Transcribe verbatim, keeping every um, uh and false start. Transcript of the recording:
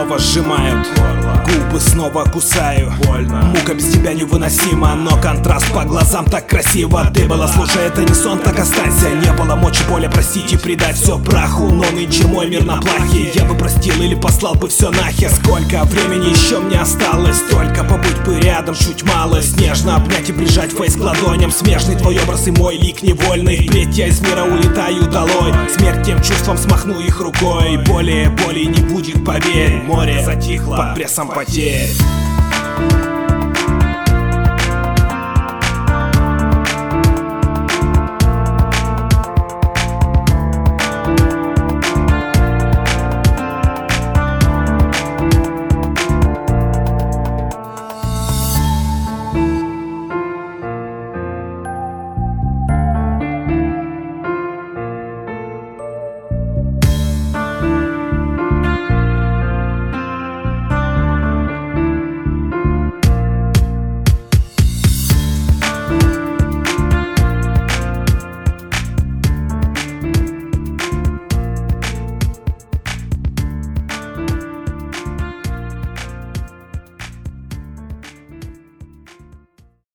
снова сжимают губы, снова кусаю. Больно. Мука без тебя невыносима, но контраст по глазам так красиво. Ты была, слушай, это не сон, так останься. Не было мочи, боли простить и предать все праху, но нынче мой мир на плахе. Я бы простил или послал бы все нахер. Сколько времени еще мне осталось, только побудь бы рядом чуть малость. Нежно обнять и прижать фейс к ладоням. Смежный твой образ и мой лик невольный. Впредь я из мира улетаю долой. Смерть тем чувством смахну их рукой. Более боли не будет, поверь. Море затихло под прессом потерь.